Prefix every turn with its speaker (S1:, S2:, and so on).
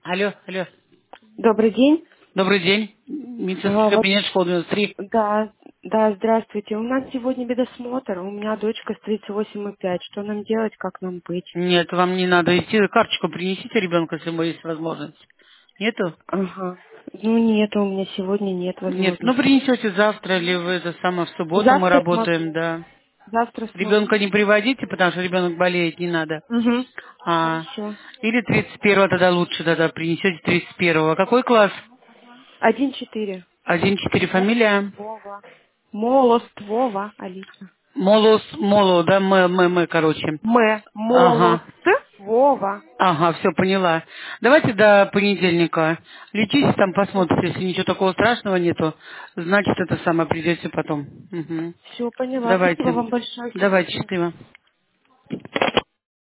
S1: Алло, алло.
S2: Добрый день.
S1: Добрый день. Медицинский
S2: Вот,
S1: кабинет школы 93.
S2: да, здравствуйте. У нас сегодня медосмотр. У меня дочка с 38,5. Что нам делать, как нам быть?
S1: Нет, вам не надо идти. Карточку принесите ребенка, если у вас есть возможность. Нету?
S2: Ага. Ну, нет, у меня сегодня нет
S1: Нет. Ну,
S2: возможности.
S1: принесете завтра или в это самое в субботу мы
S2: Завтра
S1: работаем,
S2: смогу.
S1: да.
S2: Завтра смогу.
S1: Ребенка не приводите, потому что ребенок болеет, не надо.
S2: Угу.
S1: А,
S2: Хорошо.
S1: или 31-го тогда лучше, тогда принесете 31-го. Какой класс?
S2: 1,4.
S1: 1-4 фамилия?
S2: Вова. Молост Вова, Алиса.
S1: Моло, да, короче. Ага.
S2: Молост Вова.
S1: Ага, все, поняла. Давайте до понедельника. Лечитесь там, посмотрите. Если ничего такого страшного нету, значит, это самое придете потом. Мгм.
S2: Все, поняла. Спасибо
S1: Давайте.
S2: вам большое. Всего
S1: Давайте,
S2: доброго.
S1: счастливо.